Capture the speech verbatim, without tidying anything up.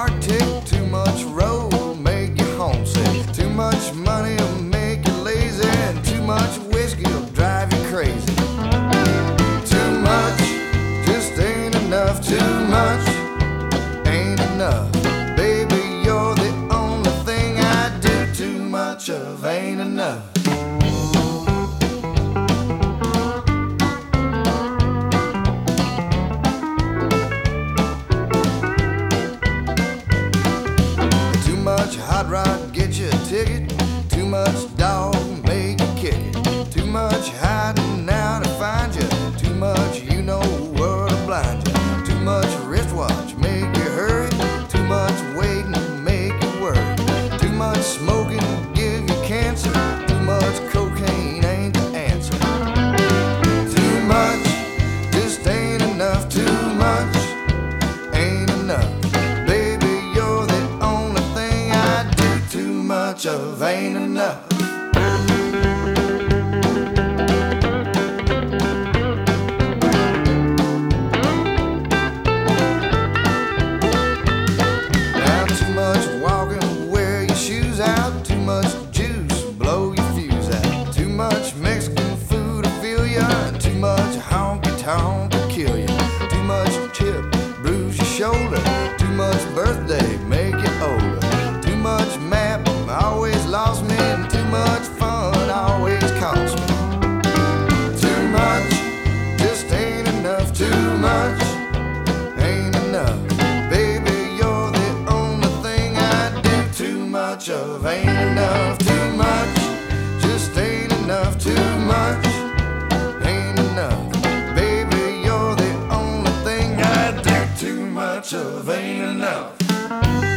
heart tick, too much road make you homesick, too much money will make you lazy, and too much whiskey will drive you crazy. Too much just ain't enough, too much ain't enough. Baby, you're the only thing I do too much of, ain't enough. Too much hot rod get you a ticket, too much dog make you kick it, too much hiding out to find you, too much you know where to blind you, too much wristwatch make you hurry, too much waiting make you worry, too much smoking give you cancer, too much cocaine ain't the answer. Too much just ain't enough, too much ain't enough. Baby, you're the only thing I do too much of, ain't enough. Now too much walking, wear your shoes out, too much juice, blow your fuse out, too much Mexican food to fill ya, and too much honky tonk to kill ya, too much chip, bruise your shoulder, too much birthday, make you older, too much map, always lost me, and too much fun always cost me. Too much just ain't enough, too much ain't enough. Baby, you're the only thing I do too much of, ain't enough. Too much just ain't enough, too much ain't enough. Baby, you're the only thing I do too much of, ain't enough.